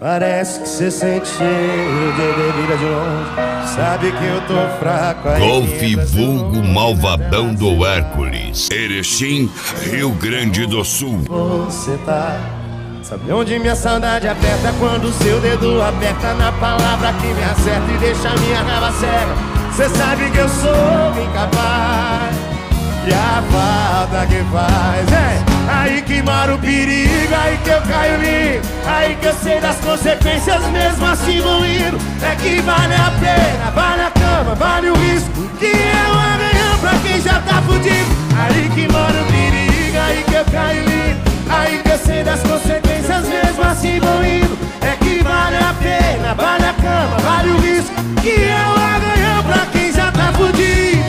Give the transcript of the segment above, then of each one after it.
Parece que você sente cheiro de bebida de longe. Sabe que eu tô fraco aí. Golfe vulgo malvadão do Hércules, Erechim, Rio Grande do Sul. Você tá. Sabe onde minha saudade aperta? Quando o seu dedo aperta na palavra que me acerta e deixa minha raiva cega. Cê sabe que eu sou incapaz. E a falta que faz é aí que mora o perigo, aí que eu caio limpo, aí que eu sei das consequências, mesmo assim vou indo. É que vale a pena, vale a cama, vale o risco, que é um amanhã pra quem já tá fudido. Aí que mora o perigo, aí que eu caio limpo, aí que eu sei das consequências, mesmo assim vou indo. É que vale a pena, vale a cama, vale o risco, que é um amanhã pra quem já tá fudido.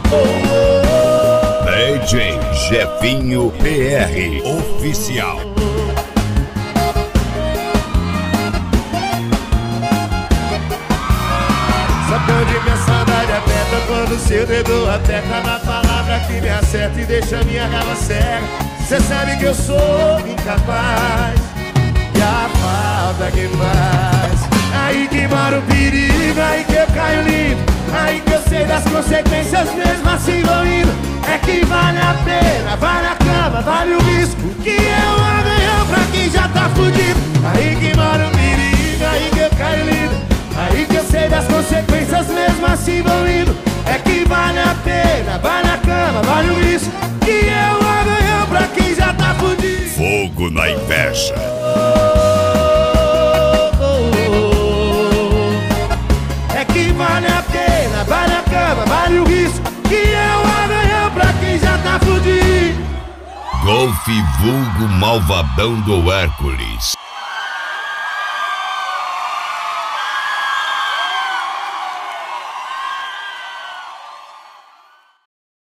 DJ Jefinho PR Oficial. Sabe onde minha saudade aperta? Quando seu dedo aperta na palavra que me acerta e deixa minha raiva cega. Cê sabe que eu sou incapaz. E a falta que faz aí que mora o perigo, aí que eu caio limpo, aí que eu sei das consequências, mesmo assim vou indo. É que vale a pena, vale a cama, vale o risco, que é um amanhã pra quem já tá fudido. Aí que mora o perigo, aí que eu caio limpo, aí que eu sei das consequências, mesmo assim vou indo. É que vale a pena, vale a cama, vale o risco, que é um amanhã pra quem já tá fudido. Fogo na inveja. É que vale a pena, vale a cama, vale o risco, que é um amanhã pra quem já tá fudido. Golfe vulgo malvadão do Hércules.